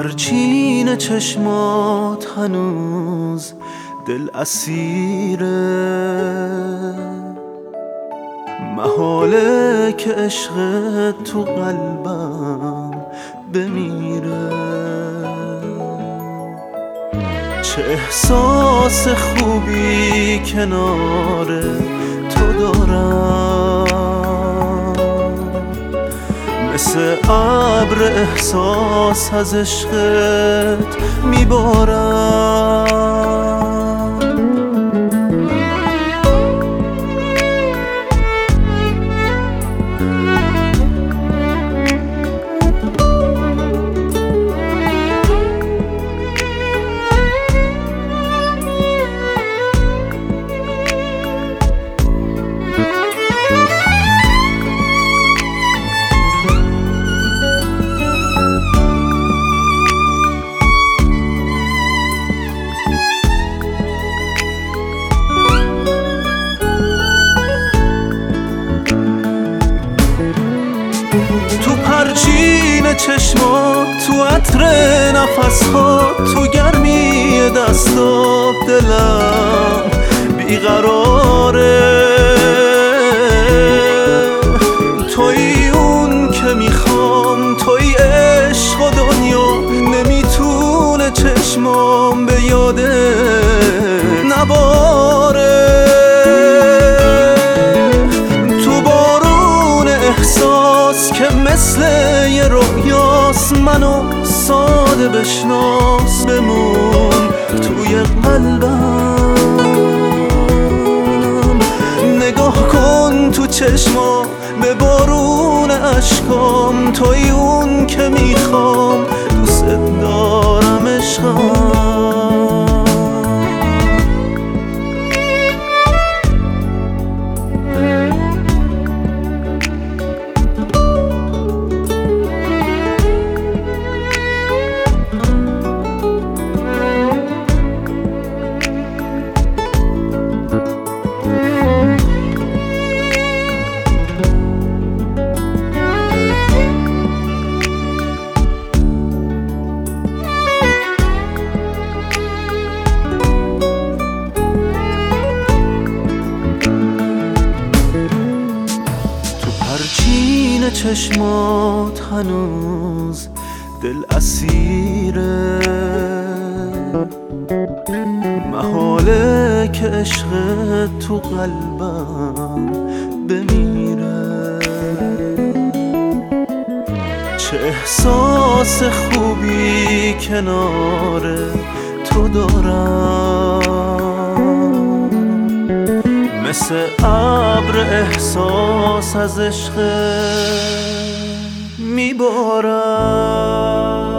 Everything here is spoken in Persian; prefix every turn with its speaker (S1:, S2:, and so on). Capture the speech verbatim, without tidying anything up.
S1: پرچین چشمات هنوز دل اسیره، محاله که عشق تو قلبم بمیره. چه احساس خوبی کنار تو دارم، مثل ابر احساس از عشقت میبارم. تو پرچین چشمات، تو عطر نفسات، تو گرمی دستات دلم بیقراره. توی اون که میخوام، توی عشق و دنیا، نمیتونه چشمام به یاده نباره. که مثل یه رویاست، منو ساده بشناس، بمون توی قلبم. نگاه کن تو چشمام، به بارون اشکام، توی اون که میخوام، دوست دارم عشقم. پرچین چشمات هنوز دل اسیره، محاله که عشق تو قلبم بمیره. چه احساس خوبی کنار تو دارم، مثل ابر احساس از عشق میبارم.